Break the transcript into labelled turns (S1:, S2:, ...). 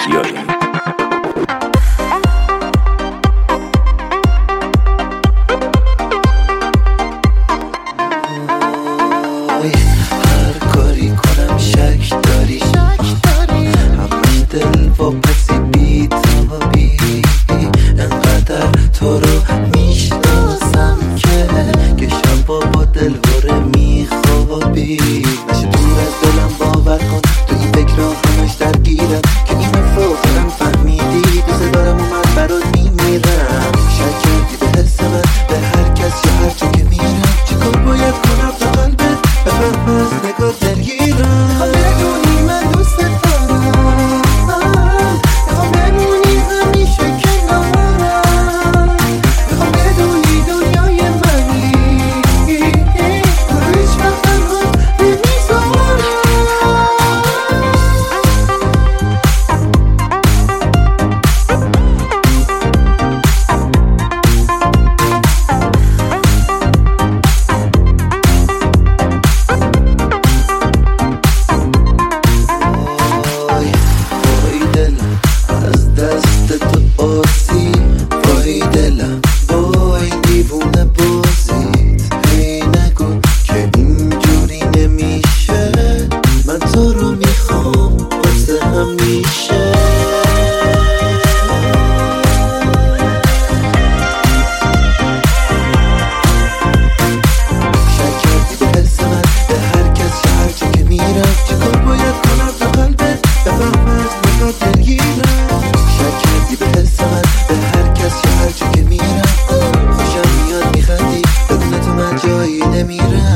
S1: یاری.
S2: هر کاری کنم شک داری همش دل و پسی بیتابی انقدر تو رو میشناسم که شبا با دل وره میخوابی نشه دور از دلم باور کن تو این فکر را همش درگیرم که اینو فوقم فهمیدی دوست دارم اومد برات میمیرم شک کردی به حس من به هر کس یا هر جا که میرم چیکار باید کنم تا قلبت بفهم از نگاه درگیرم میخوام بدونی من دوست دارم میخوام بمونی همیشه کنارم میخوام بدونی دنیای منی تو رو هیچ وقت تنها نمیذارم وای دلم از دست تو آسی وای دلم با این دیوونه بازید هی نگو که اینجوری نمیشه من تو رو میخوام واسه همیشه شک کردی به حس من به هر کس یا هر جا که میرم چیکار باید کنم تا قلبت بفهم از نگاه درگیرم شک کردی به حس من به هر کس یا هر جا که میرم خوشم میاد میخندی بدون تو من جایی نمیرم